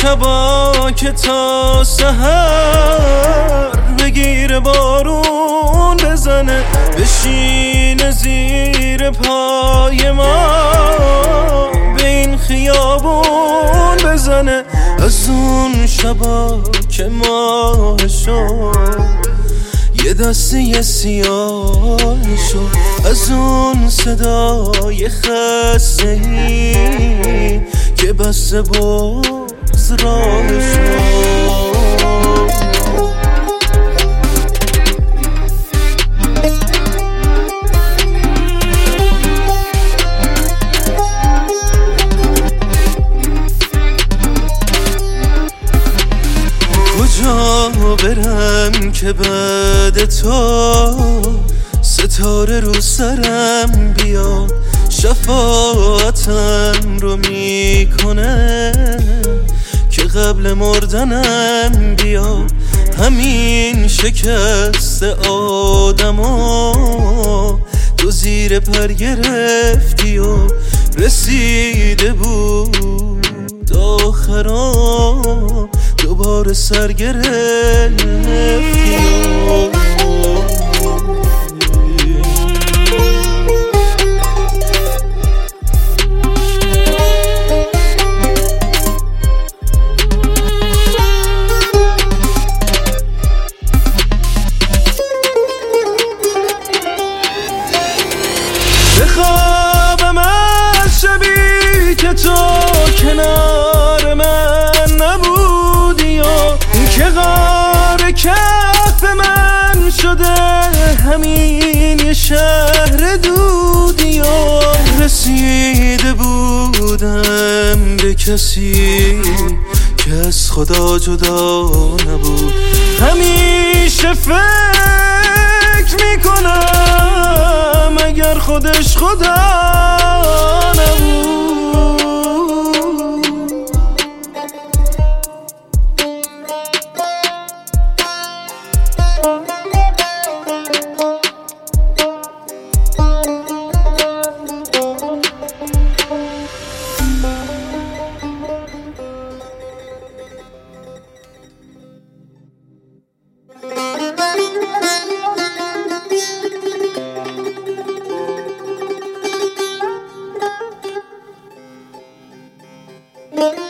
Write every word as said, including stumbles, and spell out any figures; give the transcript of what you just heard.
شبا که تا سحر بگیر بارون بزنه، بشینه زیر پای ما، به این خیابون بزنه. از اون شبا که ماه شد یه دسته سیاه شد، از اون صدای خسته‌ای که بسته باز راه شد. کجا برم که بعد تو ستاره رو سرم بیاد، شفاعتم رو میکنه که قبل مردنم بیاد. همین شکست آدمو تو زیر پر گرفتی و رسیده بود آخرام دوباره سر گرفتی. بخوابم از شبی که تو کنار من نبودی و که غار کف من شده همین یه شهر دودی و رسیده بودم به کسی که از خدا جدا نبود. همیشه فکر میکنم اگر خودش خدا نبود. Thank you.